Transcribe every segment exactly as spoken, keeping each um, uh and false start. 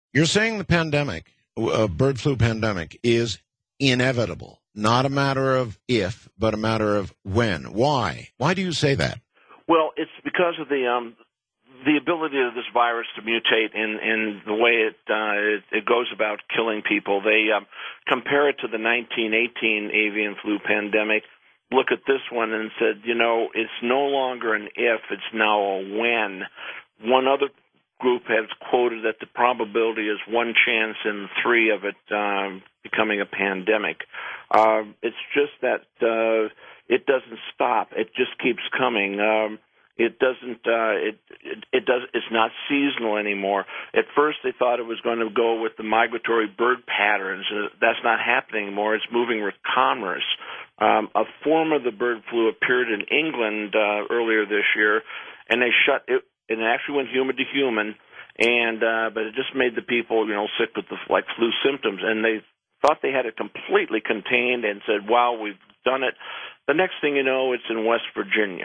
You're saying the pandemic, uh, bird flu pandemic, is inevitable, not a matter of if, but a matter of when. Why? Why do you say that? Well, it's because of the um, the ability of this virus to mutate in, in the way it, uh, it it goes about killing people. They um, compare it to the nineteen eighteen avian flu pandemic. Look at this one and said, you know, it's no longer an if, it's now a when. One other group has quoted that the probability is one chance in three of it um, becoming a pandemic. Uh, it's just that uh, it doesn't stop. It just keeps coming. Um, it doesn't. Uh, it, it it does. It's not seasonal anymore. At first, they thought it was going to go with the migratory bird patterns. Uh, that's not happening anymore. It's moving with commerce. Um, a form of the bird flu appeared in England uh, earlier this year, and they shut it. It actually went human to human, and uh, but it just made the people, you know, sick with the like flu symptoms, and they thought they had it completely contained and said, "Wow, we've done it." The next thing you know, it's in West Virginia,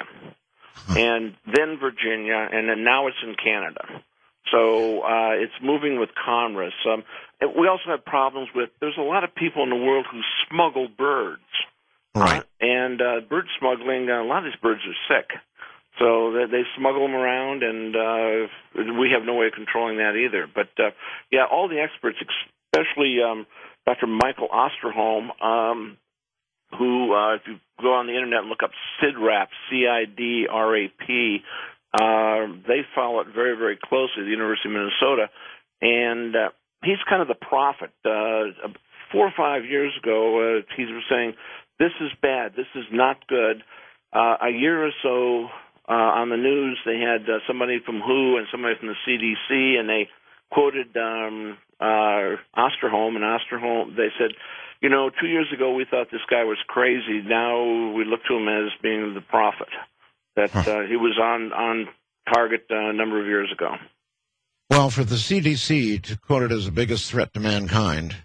and then Virginia, and then now it's in Canada. So uh, it's moving with commerce. Um, we also have problems with. There's a lot of people in the world who smuggle birds, Right? uh, and uh, bird smuggling. Uh, a lot of these birds are sick. So they, they smuggle them around, and uh, we have no way of controlling that either. But, uh, yeah, all the experts, especially um, Doctor Michael Osterholm, um, who, uh, if you go on the Internet and look up CIDRAP, C I D R A P, uh, they follow it very, very closely at the University of Minnesota. And uh, he's kind of the prophet. Uh, four or five years ago, uh, he was saying, this is bad, this is not good. Uh, a year or so Uh, on the news, they had uh, somebody from W H O and somebody from the C D C, and they quoted um, uh, Osterholm, and Osterholm, they said, you know, two years ago we thought this guy was crazy. Now we look to him as being the prophet, that uh, he was on, on target uh, a number of years ago. Well, for the C D C to quote it as the biggest threat to mankind,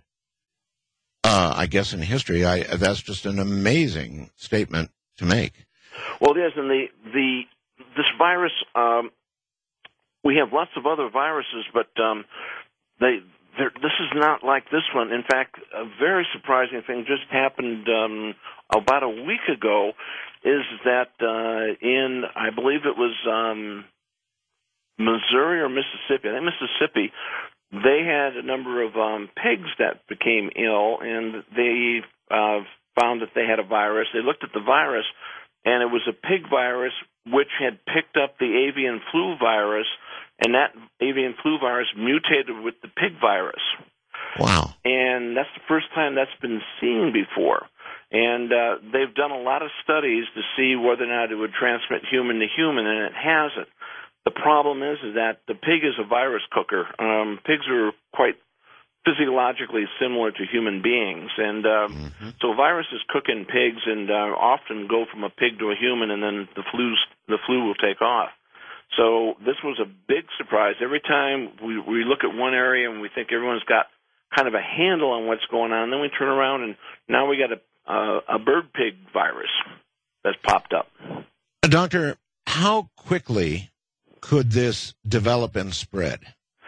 uh, I guess in history, I, that's just an amazing statement to make. Well, it is, and the, the this virus, um, we have lots of other viruses, but um, they this is not like this one. In fact, a very surprising thing just happened um, about a week ago, is that uh, in, I believe it was um, Missouri or Mississippi, I think Mississippi, they had a number of um, pigs that became ill, and they uh, found that they had a virus. They looked at the virus, and it was a pig virus which had picked up the avian flu virus, and that avian flu virus mutated with the pig virus. Wow. And that's the first time that's been seen before. And uh, they've done a lot of studies to see whether or not it would transmit human to human, and it hasn't. The problem is, is that the pig is a virus cooker. Um, pigs are quite physiologically similar to human beings, and uh, mm-hmm. so viruses cook in pigs and uh, often go from a pig to a human, and then the flu the flu will take off. So this was a big surprise. Every time we, we look at one area and we think everyone's got kind of a handle on what's going on, then we turn around and now we got a uh, a bird pig virus that's popped up. Doctor, how quickly could this develop and spread?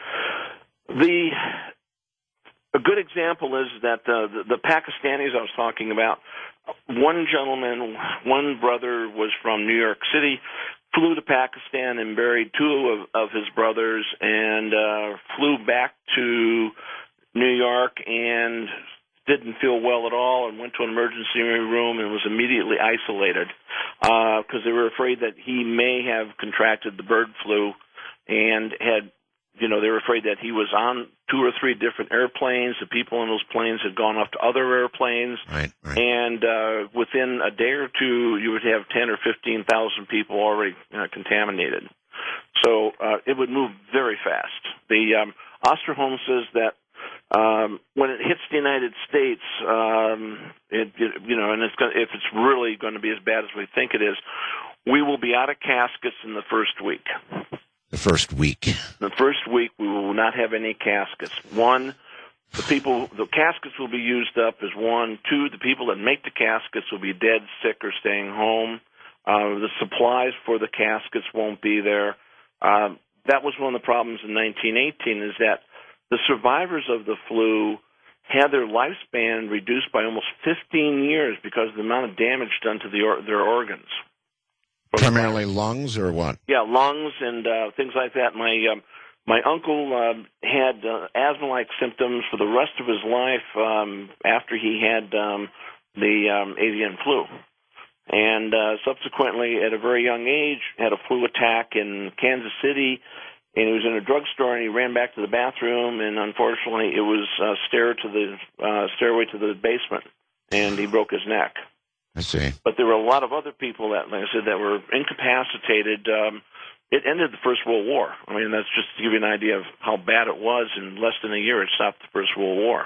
The A good example is that uh, the, the Pakistanis I was talking about, one gentleman, one brother was from New York City, flew to Pakistan and buried two of, of his brothers, and uh, flew back to New York and didn't feel well at all and went to an emergency room and was immediately isolated because uh, they were afraid that he may have contracted the bird flu and had You know, they were afraid that he was on two or three different airplanes. The people in those planes had gone off to other airplanes. Right, right. And uh, within a day or two, you would have ten or fifteen thousand people already uh, contaminated. So uh, it would move very fast. The um, Osterholm says that um, when it hits the United States, um, it, it, you know, and it's gonna, if it's really going to be as bad as we think it is, we will be out of caskets in the first week. The first week. The first week, we will not have any caskets. One, the people, the caskets will be used up as one. Two, the people that make the caskets will be dead, sick, or staying home. Uh, the supplies for the caskets won't be there. Uh, that was one of the problems in nineteen eighteen, is that the survivors of the flu had their lifespan reduced by almost fifteen years because of the amount of damage done to the or- their organs. Primarily lungs or what? Yeah, lungs and uh, things like that. My um, my uncle uh, had uh, asthma-like symptoms for the rest of his life um, after he had um, the um, avian flu. And uh, subsequently, at a very young age, had a flu attack in Kansas City, and he was in a drugstore, and he ran back to the bathroom, and unfortunately, it was uh, stair to the uh, stairway to the basement, and he broke his neck. I see. But there were a lot of other people that, like I said, that were incapacitated. Um, it ended the First World War. I mean, that's just to give you an idea of how bad it was. In less than a year, it stopped the First World War.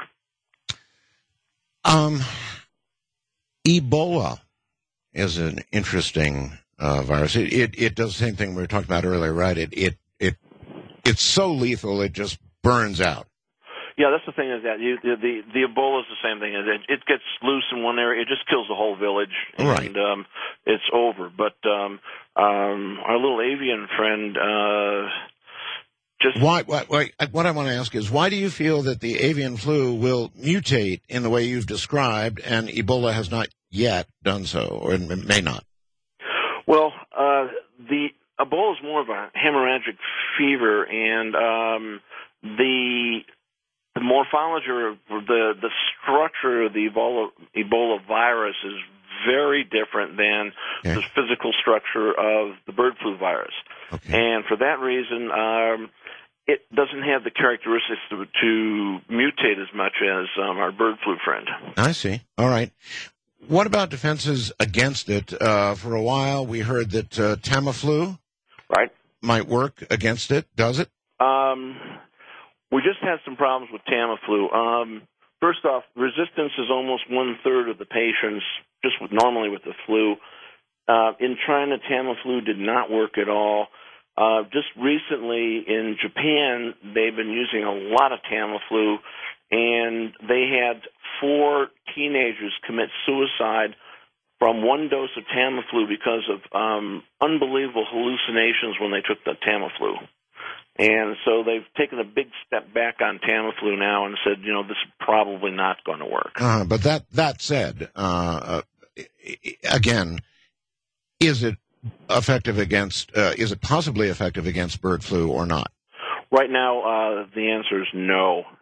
Um, Ebola is an interesting uh, virus. It, it it does the same thing we were talking about earlier, right? It it it it's so lethal it just burns out. Yeah, that's the thing is that you, the, the the Ebola is the same thing. It, it gets loose in one area, it just kills the whole village, and right. um, it's over. But um, um, our little avian friend uh, just why, why, why? What I want to ask is, why do you feel that the avian flu will mutate in the way you've described, and Ebola has not yet done so, or it may not? Well, uh, the Ebola is more of a hemorrhagic fever, and um, the The morphology or the the structure of the Ebola Ebola virus is very different than okay. the physical structure of the bird flu virus, okay. and for that reason, um, it doesn't have the characteristics to, to mutate as much as um, our bird flu friend. I see. All right. What about defenses against it? Uh, for a while, we heard that uh, Tamiflu right. might work against it. Does it? Um. We just had some problems with Tamiflu. Um, first off, resistance is almost one-third of the patients, just with, normally with the flu. Uh, in China, Tamiflu did not work at all. Uh, just recently in Japan, they've been using a lot of Tamiflu, and they had four teenagers commit suicide from one dose of Tamiflu because of um, unbelievable hallucinations when they took the Tamiflu. And so they've taken a big step back on Tamiflu now and said, you know, this is probably not going to work. Uh, but that that said, uh, again, is it effective against? Uh, is it possibly effective against bird flu or not? Right now, uh, the answer is no.